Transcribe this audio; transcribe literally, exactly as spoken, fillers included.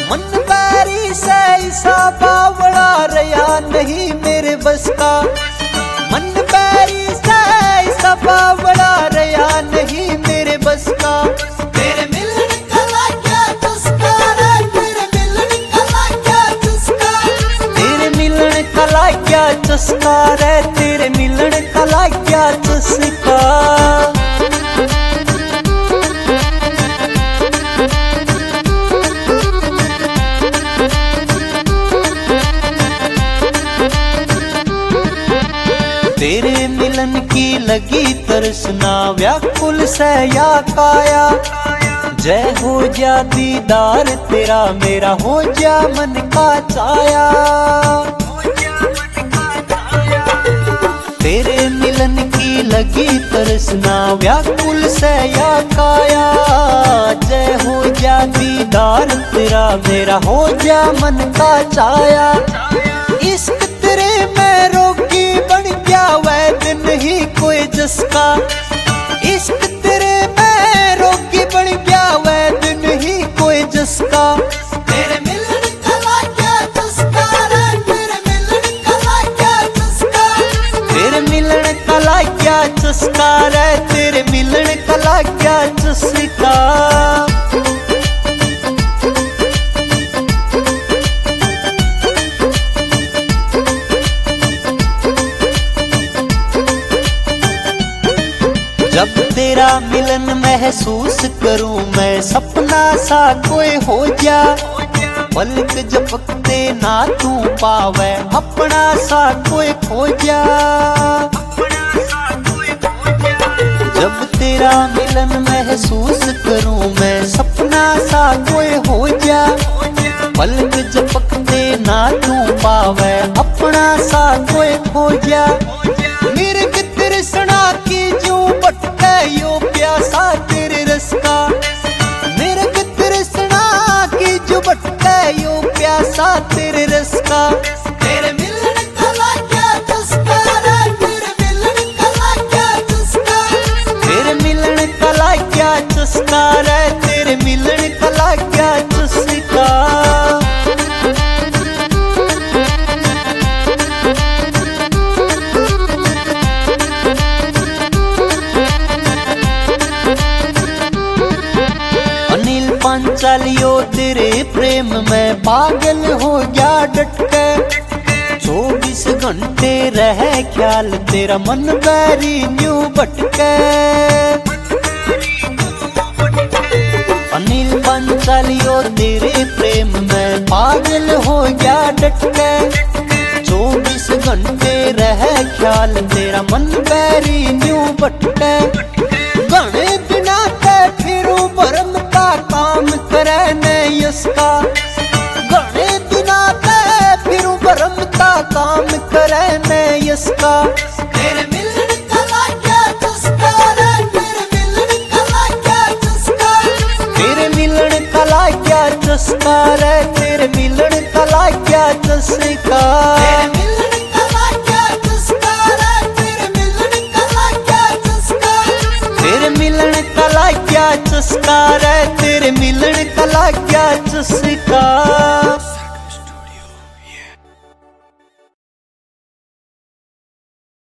मन बैरी से ऐसा बावड़ा रया नहीं मेरे बस का। मन बैरी से ऐसा बावड़ा रया नहीं मेरे बस का। तेरे मिलन का लाया चस्का रे, तेरे मिलन का लाया चस्का। तेरे मिलन का लाया चस्का रे, तेरे मिलन का लाया चस्का। तेरे मिलन की लगी तरसना व्याकुल से या काया। जय हो जा दीदार तेरा, मेरा हो जा मन का चाया। तेरे मिलन की लगी तरसना व्याकुल से या काया। जय हो जा दीदार तेरा, मेरा हो जा मन का चाया। इश्क तेरे में रोगी बन गया वैद नहीं कोई जिसका। इश्क तेरे में रोगी बन गया वैद नहीं कोई जिसका। तेरे मिलन का लाया चस्का रे, तेरे मिलन का लाया चस्का। तेरे मिलन का लाया चस्का रे, तेरे मिलन का लाया चस्का। जब तेरा मिलन महसूस करूं मैं, सपना सा कोई हो जा। पलक झपकते ना तू पावे, अपना सा कोई खो जा। जब तेरा मिलन महसूस करूं मैं, सपना सा कोई हो जा। पलक झपकते ना तू पावे, अपना सा कोई खो जा। मिर्ग तृष्णा की जो भटके यो प्यासा तेरे रस का। मिर्ग तृष्णा की जो भटके यो प्यासा तेरे रस का। तेरे मिलन का लाया चस्का रे, तेरे मिलन का लाया चस्का। तेरे मिलन का लाया चस्का रे, तेरे मिलन का लाया चस्का। पांचालियो तेरे प्रेम में पागल हो गया डटके। चौबीस घंटे रह ख्याल तेरा, मन बैरी न्यू भटके। अनिल पांचालियो तेरे प्रेम में पागल हो गया डटके। चौबीस घंटे रह ख्याल तेरा, मन बैरी न्यू भटके। घने दिना ते फिरू भरम का काम करे ने यसका। घने दिना ते फिरू भरम का काम करे ने यसका। तेरे मिलन का लाया चस्का रे, तेरे मिलन का लाया चस्का। तेरे मिलन का लाया चस्का रे, तेरे मिलन का लाया चस्का। तेरे मिलन का लाया चस्का रे, तेरे मिलन का लाया चस्का। तेरे मिलन का लाया चस्का रे, तेरे मिलन का लाया चस्का।